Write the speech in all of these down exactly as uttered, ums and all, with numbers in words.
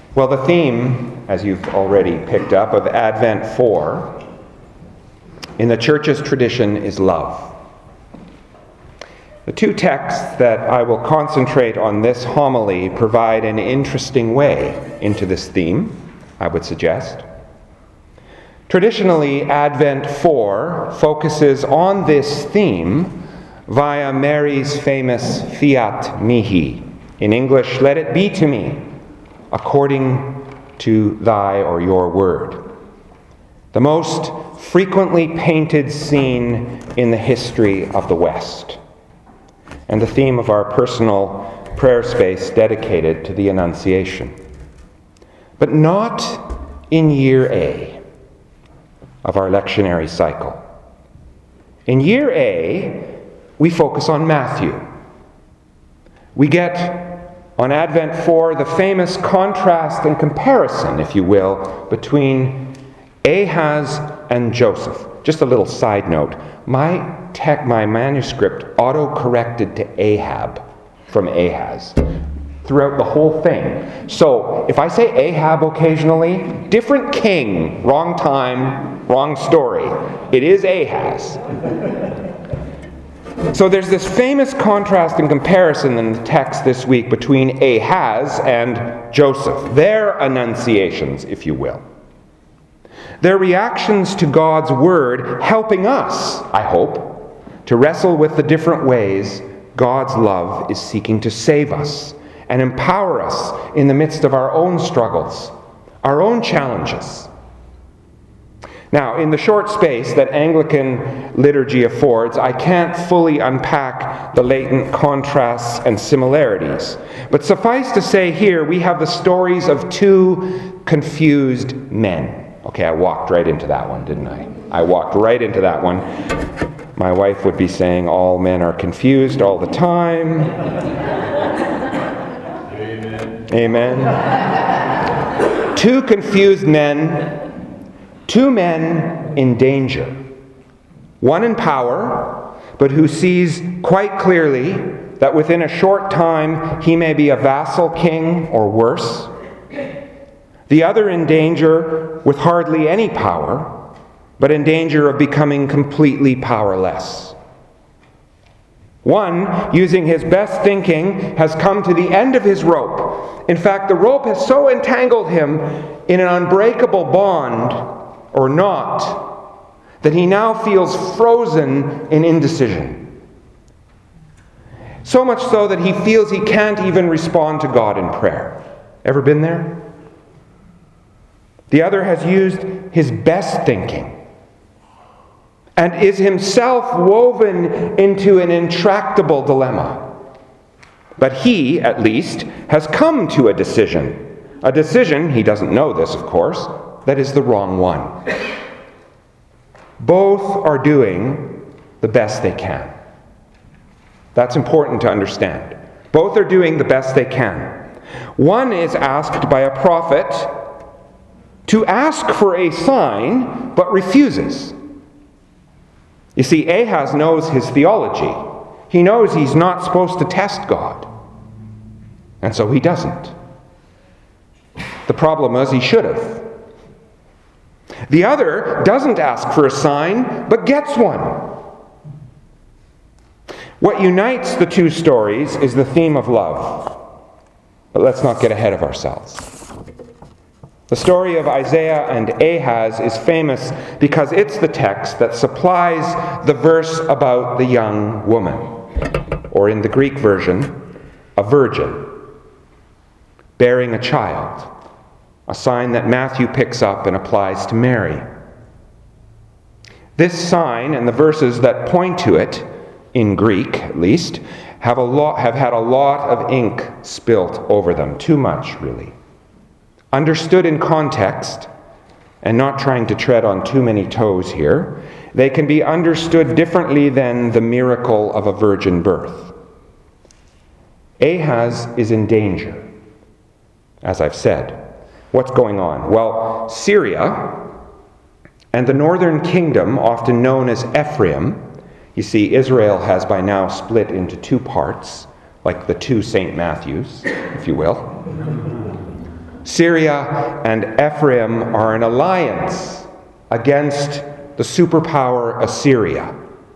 Well, the theme, as you've already picked up, of Advent four in the Church's tradition is love. The two texts that I will concentrate on this homily provide an interesting way into this theme, I would suggest. Traditionally, Advent four focuses on this theme via Mary's famous Fiat Mihi. In English, let it be to me, according to thy or your word. The most frequently painted scene in the history of the West, and the theme of our personal prayer space dedicated to the Annunciation. But not in year A of our lectionary cycle. In year A, we focus on Matthew. We get on Advent four, the famous contrast and comparison, if you will, between Ahaz and Joseph. Just a little side note. My tech, my manuscript auto-corrected to Ahab from Ahaz throughout the whole thing. So if I say Ahab occasionally, different king, wrong time, wrong story. It is Ahaz. So there's this famous contrast and comparison in the text this week between Ahaz and Joseph, their annunciations, if you will. Their reactions to God's word helping us, I hope, to wrestle with the different ways God's love is seeking to save us and empower us in the midst of our own struggles, our own challenges. Now, in the short space that Anglican liturgy affords, I can't fully unpack the latent contrasts and similarities. But suffice to say here, we have the stories of two confused men. Okay, I walked right into that one, didn't I? I walked right into that one. My wife would be saying, all men are confused all the time. Amen. Amen. Two confused men. Two men in danger. One in power, but who sees quite clearly that within a short time he may be a vassal king or worse. The other in danger with hardly any power, but in danger of becoming completely powerless. One, using his best thinking, has come to the end of his rope. In fact, the rope has so entangled him in an unbreakable bond, or not, that he now feels frozen in indecision. So much so that he feels he can't even respond to God in prayer. Ever been there? The other has used his best thinking and is himself woven into an intractable dilemma. But he, at least, has come to a decision. A decision, he doesn't know this, of course, that is the wrong one. Both are doing the best they can. That's important to understand. Both are doing the best they can. One is asked by a prophet to ask for a sign, but refuses. You see, Ahaz knows his theology. He knows he's not supposed to test God. And so he doesn't. The problem is he should have. The other doesn't ask for a sign, but gets one. What unites the two stories is the theme of love. But let's not get ahead of ourselves. The story of Isaiah and Ahaz is famous because it's the text that supplies the verse about the young woman, or in the Greek version, a virgin, bearing a child. A sign that Matthew picks up and applies to Mary. This sign and the verses that point to it, in Greek at least, have a lot, have had a lot of ink spilt over them. Too much, really. Understood in context, and not trying to tread on too many toes here, they can be understood differently than the miracle of a virgin birth. Ahaz is in danger, as I've said. What's going on? Well, Syria and the northern kingdom, often known as Ephraim, you see, Israel has by now split into two parts, like the two Saint Matthews, if you will. Syria and Ephraim are in alliance against the superpower Assyria.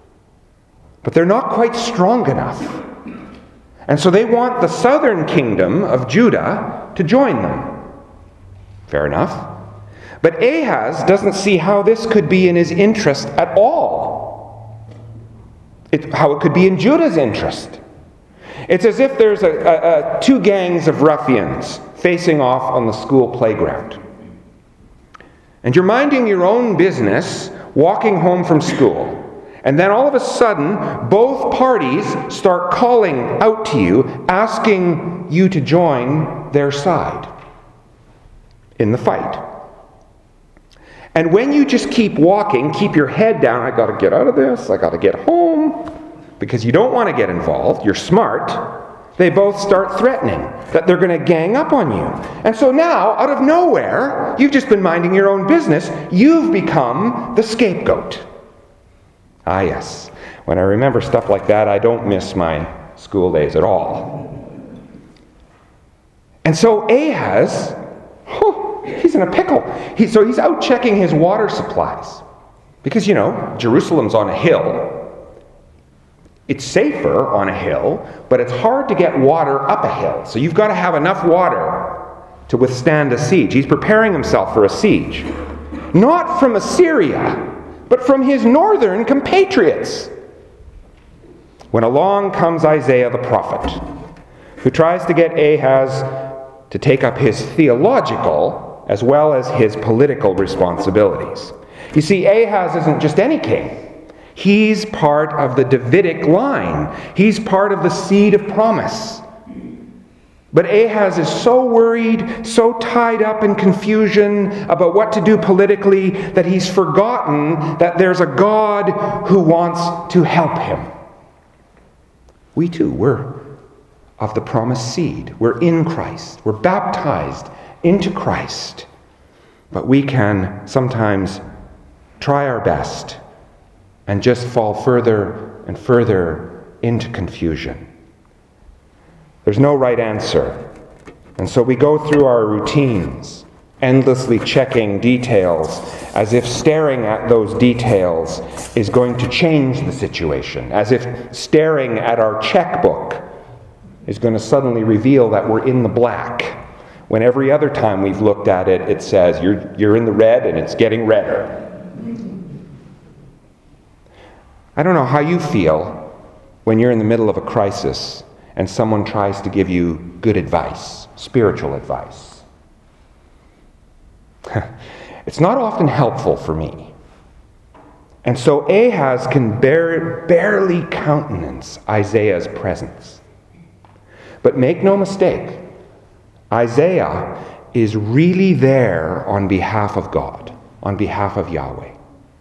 But they're not quite strong enough. And so they want the southern kingdom of Judah to join them. Fair enough. But Ahaz doesn't see how this could be in his interest at all. It, how it could be in Judah's interest. It's as if there's a, a, a, two gangs of ruffians facing off on the school playground. And you're minding your own business, walking home from school. And then all of a sudden, both parties start calling out to you, asking you to join their side in the fight. And when you just keep walking, keep your head down, I got to get out of this, I got to get home, because you don't want to get involved, you're smart, they both start threatening that they're going to gang up on you. And so now, out of nowhere, you've just been minding your own business, you've become the scapegoat. Ah, yes. When I remember stuff like that, I don't miss my school days at all. And so Ahaz, oh, he's in a pickle. He, so he's out checking his water supplies. Because, you know, Jerusalem's on a hill. It's safer on a hill, but it's hard to get water up a hill. So you've got to have enough water to withstand a siege. He's preparing himself for a siege. Not from Assyria, but from his northern compatriots. When along comes Isaiah the prophet, who tries to get Ahaz to take up his theological as well as his political responsibilities. You see, Ahaz isn't just any king. He's part of the Davidic line. He's part of the seed of promise. But Ahaz is so worried, so tied up in confusion about what to do politically, that he's forgotten that there's a God who wants to help him. We too, we're of the promised seed. We're in Christ. We're baptized into Christ. But we can sometimes try our best and just fall further and further into confusion. There's no right answer. And so we go through our routines, endlessly checking details, as if staring at those details is going to change the situation, as if staring at our checkbook is going to suddenly reveal that we're in the black, when every other time we've looked at it, it says you're, you're in the red and it's getting redder. I don't know how you feel when you're in the middle of a crisis and someone tries to give you good advice, spiritual advice. It's not often helpful for me. And so Ahaz can bare, barely countenance Isaiah's presence. But make no mistake, Isaiah is really there on behalf of God, on behalf of Yahweh.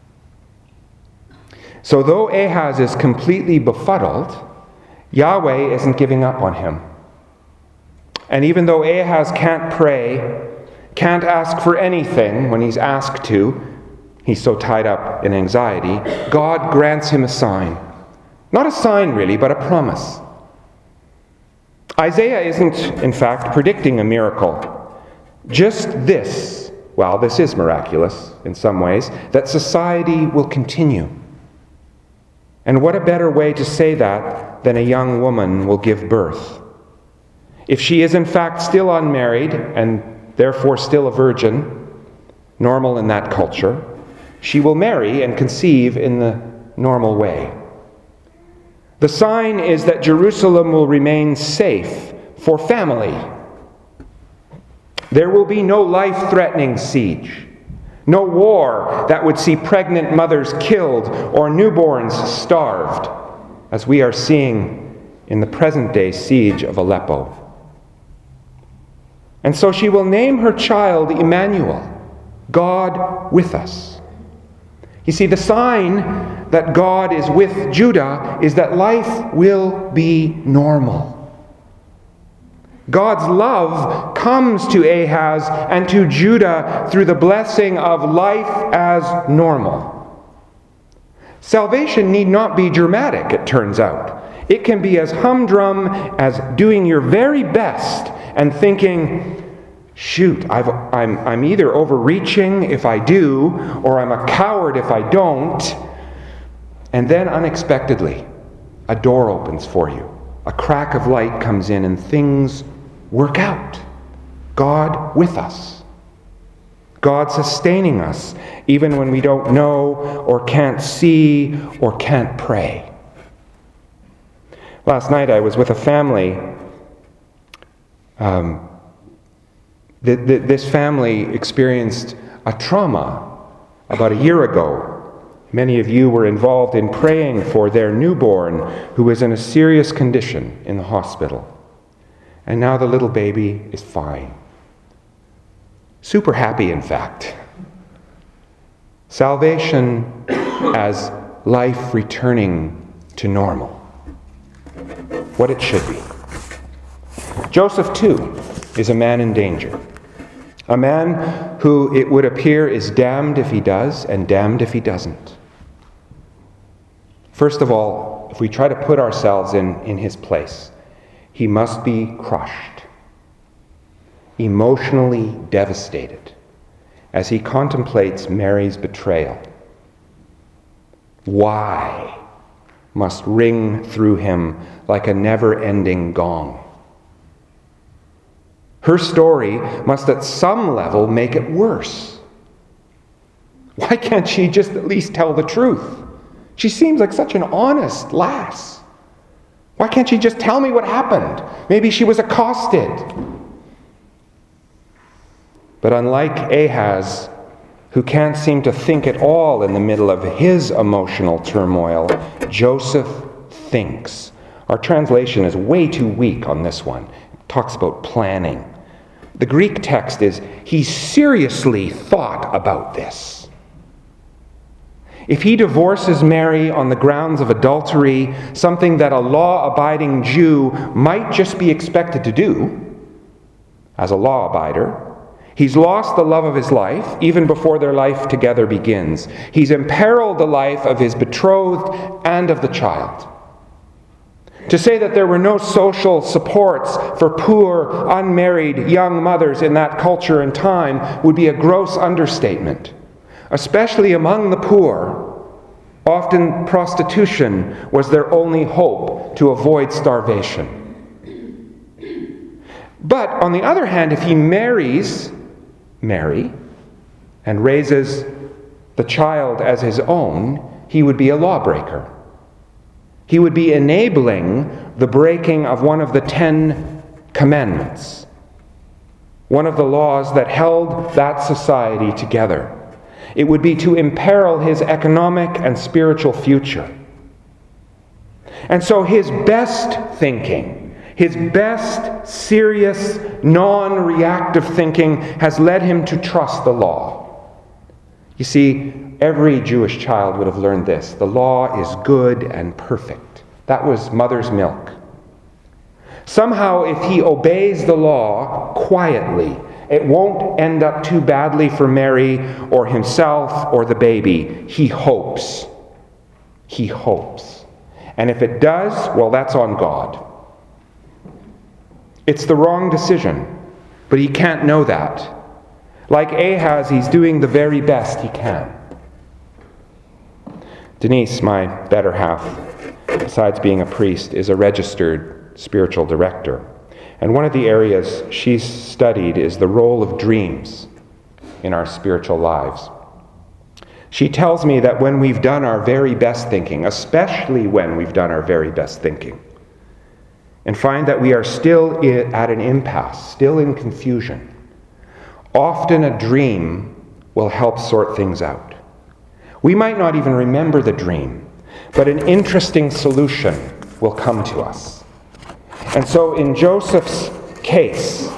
So though Ahaz is completely befuddled, Yahweh isn't giving up on him. And even though Ahaz can't pray, can't ask for anything when he's asked to, he's so tied up in anxiety, God grants him a sign. Not a sign really, but a promise. Isaiah isn't, in fact, predicting a miracle. Just this, well, this is miraculous in some ways, that society will continue. And what a better way to say that than a young woman will give birth. If she is in fact still unmarried, and therefore still a virgin, normal in that culture, she will marry and conceive in the normal way. The sign is that Jerusalem will remain safe for family. There will be no life-threatening siege. No war that would see pregnant mothers killed or newborns starved, as we are seeing in the present-day siege of Aleppo. And so she will name her child Emmanuel, God with us. You see, the sign that God is with Judah is that life will be normal. God's love comes to Ahaz and to Judah through the blessing of life as normal. Salvation need not be dramatic, it turns out. It can be as humdrum as doing your very best and thinking, shoot, I've, I'm, I'm either overreaching if I do, or I'm a coward if I don't. And then unexpectedly, a door opens for you. A crack of light comes in and things work out. God with us. God sustaining us, even when we don't know or can't see or can't pray. Last night I was with a family. Um, th- th- this family experienced a trauma about a year ago. Many of you were involved in praying for their newborn who was in a serious condition in the hospital. And now the little baby is fine. Super happy, in fact. Salvation as life returning to normal. What it should be. Joseph, too, is a man in danger. A man who, it would appear, is damned if he does and damned if he doesn't. First of all, if we try to put ourselves in, in his place, he must be crushed, emotionally devastated, as he contemplates Mary's betrayal. Why must ring through him like a never-ending gong. Her story must at some level make it worse. Why can't she just at least tell the truth? She seems like such an honest lass. Why can't she just tell me what happened? Maybe she was accosted. But unlike Ahaz, who can't seem to think at all in the middle of his emotional turmoil, Joseph thinks. Our translation is way too weak on this one. It talks about planning. The Greek text is, he seriously thought about this. If he divorces Mary on the grounds of adultery, something that a law-abiding Jew might just be expected to do, as a law-abider, he's lost the love of his life even before their life together begins. He's imperiled the life of his betrothed and of the child. To say that there were no social supports for poor, unmarried young mothers in that culture and time would be a gross understatement. Especially among the poor, often prostitution was their only hope to avoid starvation. But on the other hand, if he marries Mary and raises the child as his own, he would be a lawbreaker. He would be enabling the breaking of one of the Ten Commandments, one of the laws that held that society together. It would be to imperil his economic and spiritual future. And so his best thinking, his best serious, non-reactive thinking has led him to trust the law. You see, every Jewish child would have learned this. The law is good and perfect. That was mother's milk. Somehow, if he obeys the law quietly, it won't end up too badly for Mary or himself or the baby. He hopes. He hopes. And if it does, well, that's on God. It's the wrong decision, but he can't know that. Like Ahaz, he's doing the very best he can. Denise, my better half, besides being a priest, is a registered spiritual director. And one of the areas she's studied is the role of dreams in our spiritual lives. She tells me that when we've done our very best thinking, especially when we've done our very best thinking, and find that we are still at an impasse, still in confusion, often a dream will help sort things out. We might not even remember the dream, but an interesting solution will come to us. And so in Joseph's case,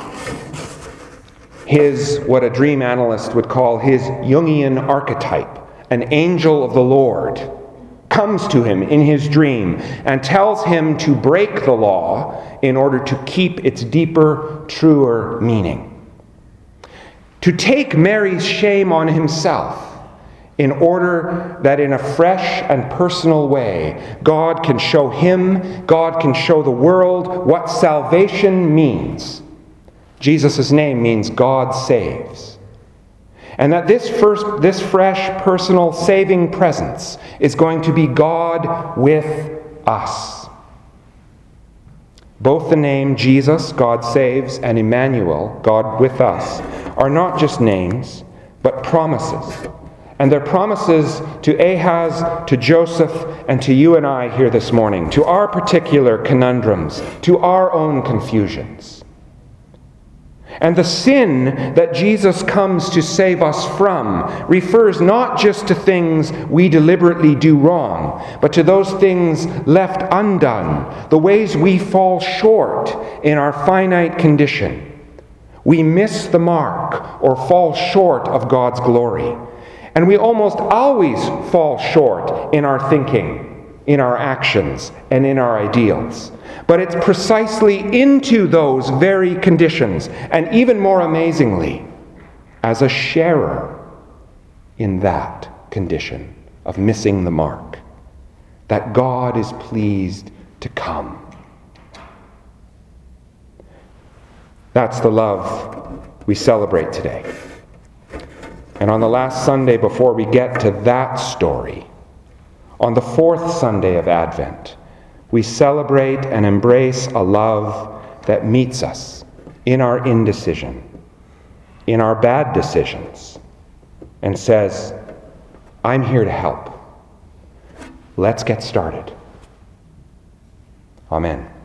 his, what a dream analyst would call his Jungian archetype, an angel of the Lord, comes to him in his dream and tells him to break the law in order to keep its deeper, truer meaning. To take Mary's shame on himself in order that in a fresh and personal way, God can show him, God can show the world what salvation means Jesus' name means God saves. And that this first, this fresh, personal, saving presence is going to be God with us. Both the name Jesus, God saves, and Emmanuel, God with us, are not just names, but promises. And they're promises to Ahaz, to Joseph, and to you and I here this morning, to our particular conundrums, to our own confusions. And the sin that Jesus comes to save us from refers not just to things we deliberately do wrong, but to those things left undone, the ways we fall short in our finite condition. We miss the mark or fall short of God's glory. And we almost always fall short in our thinking, in our actions, and in our ideals. But it's precisely into those very conditions, and even more amazingly, as a sharer in that condition of missing the mark, that God is pleased to come. That's the love we celebrate today. And on the last Sunday before we get to that story, on the fourth Sunday of Advent, we celebrate and embrace a love that meets us in our indecision, in our bad decisions, and says, I'm here to help. Let's get started. Amen.